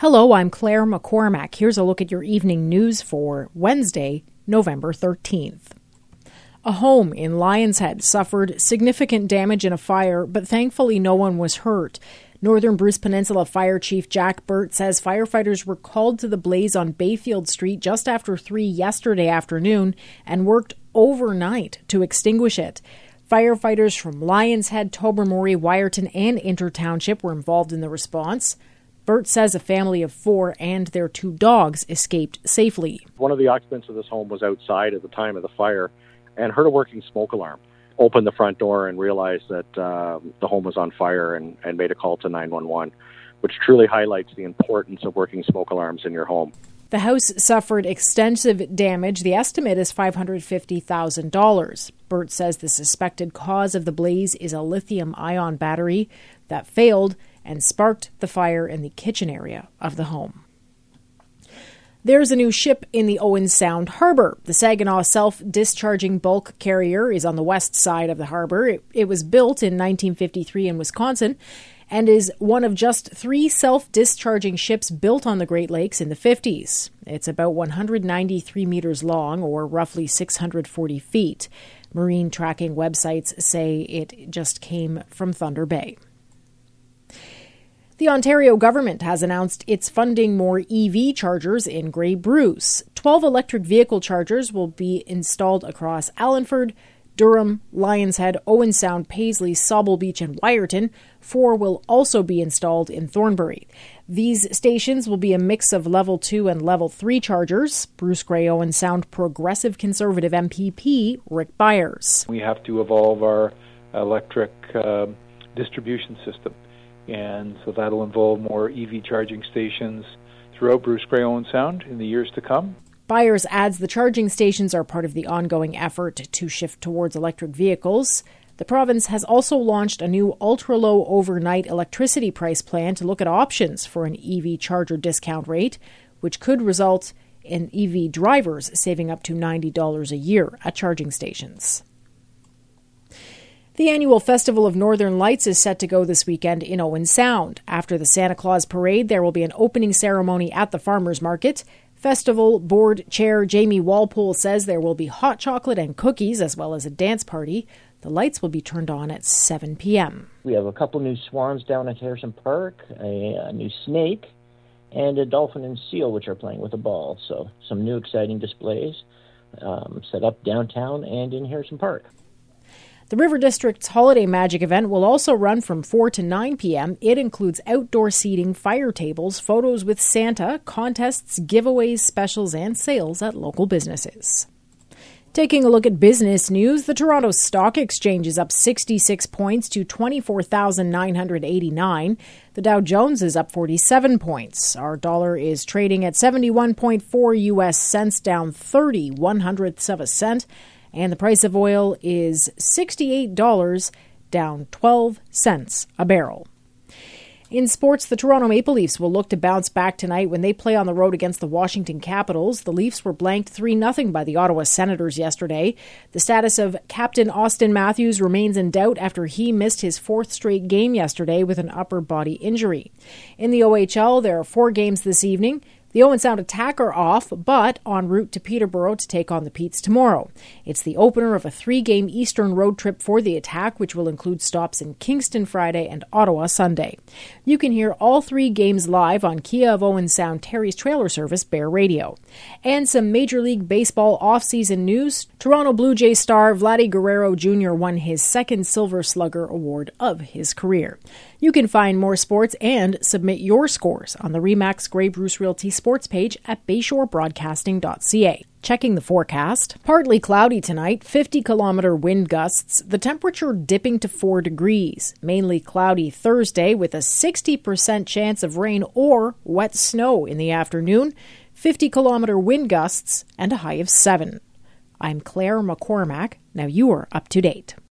Hello, I'm Claire McCormack. Here's a look at your evening news for Wednesday, November 13th. A home in Lions Head suffered significant damage in a fire, but thankfully no one was hurt. Northern Bruce Peninsula Fire Chief Jack Burt says firefighters were called to the blaze on Bayfield Street just after 3 yesterday afternoon and worked overnight to extinguish it. Firefighters from Lions Head, Tobermory, Wiarton, and Inter Township were involved in the response. Burt says a family of 4 and their 2 dogs escaped safely. One of the occupants of this home was outside at the time of the fire and heard a working smoke alarm. Opened the front door and realized that the home was on fire and made a call to 911, which truly highlights the importance of working smoke alarms in your home. The house suffered extensive damage. The estimate is $550,000. Burt says the suspected cause of the blaze is a lithium-ion battery that failed and sparked the fire in the kitchen area of the home. There's a new ship in the Owen Sound Harbor. The Saginaw self-discharging bulk carrier is on the west side of the harbor. It was built in 1953 in Wisconsin and is one of just 3 self-discharging ships built on the Great Lakes in the 50s. It's about 193 meters long, or roughly 640 feet. Marine tracking websites say it just came from Thunder Bay. The Ontario government has announced it's funding more EV chargers in Grey Bruce. 12 electric vehicle chargers will be installed across Allenford, Durham, Lions Head, Owen Sound, Paisley, Sauble Beach, and Wiarton. 4 will also be installed in Thornbury. These stations will be a mix of Level 2 and Level 3 chargers. Bruce Grey Owen Sound Progressive Conservative MPP Rick Byers. We have to evolve our electric distribution system. And so that'll involve more EV charging stations throughout Bruce Grey Owen Sound in the years to come. Byers adds the charging stations are part of the ongoing effort to shift towards electric vehicles. The province has also launched a new ultra-low overnight electricity price plan to look at options for an EV charger discount rate, which could result in EV drivers saving up to $90 a year at charging stations. The annual Festival of Northern Lights is set to go this weekend in Owen Sound. After the Santa Claus Parade, there will be an opening ceremony at the Farmers Market. Festival Board Chair Jamie Walpole says there will be hot chocolate and cookies as well as a dance party. The lights will be turned on at 7 p.m. We have a couple new swans down at Harrison Park, a new snake, and a dolphin and seal, which are playing with a ball. So some new exciting displays set up downtown and in Harrison Park. The River District's Holiday Magic event will also run from 4 to 9 p.m. It includes outdoor seating, fire tables, photos with Santa, contests, giveaways, specials, and sales at local businesses. Taking a look at business news, the Toronto Stock Exchange is up 66 points to 24,989. The Dow Jones is up 47 points. Our dollar is trading at 71.4 U.S. cents, down 30/100ths of a cent. And the price of oil is $68, down 12 cents a barrel. In sports, the Toronto Maple Leafs will look to bounce back tonight when they play on the road against the Washington Capitals. The Leafs were blanked 3-0 by the Ottawa Senators yesterday. The status of Captain Austin Matthews remains in doubt after he missed his 4th straight game yesterday with an upper body injury. In the OHL, there are 4 games this evening. The Owen Sound Attack are off, but en route to Peterborough to take on the Petes tomorrow. It's the opener of a 3-game Eastern road trip for the Attack, which will include stops in Kingston Friday and Ottawa Sunday. You can hear all 3 games live on Kia of Owen Sound Terry's trailer service, Bear Radio. And some Major League Baseball off-season news. Toronto Blue Jay star Vladdy Guerrero Jr. won his 2nd Silver Slugger award of his career. You can find more sports and submit your scores on the RE/MAX Grey Bruce Realty sports page at bayshorebroadcasting.ca. Checking the forecast. Partly cloudy tonight, 50-kilometer wind gusts, the temperature dipping to 4 degrees. Mainly cloudy Thursday with a 60% chance of rain or wet snow in the afternoon, 50-kilometer wind gusts, and a high of 7. I'm Claire McCormack. Now you are up to date.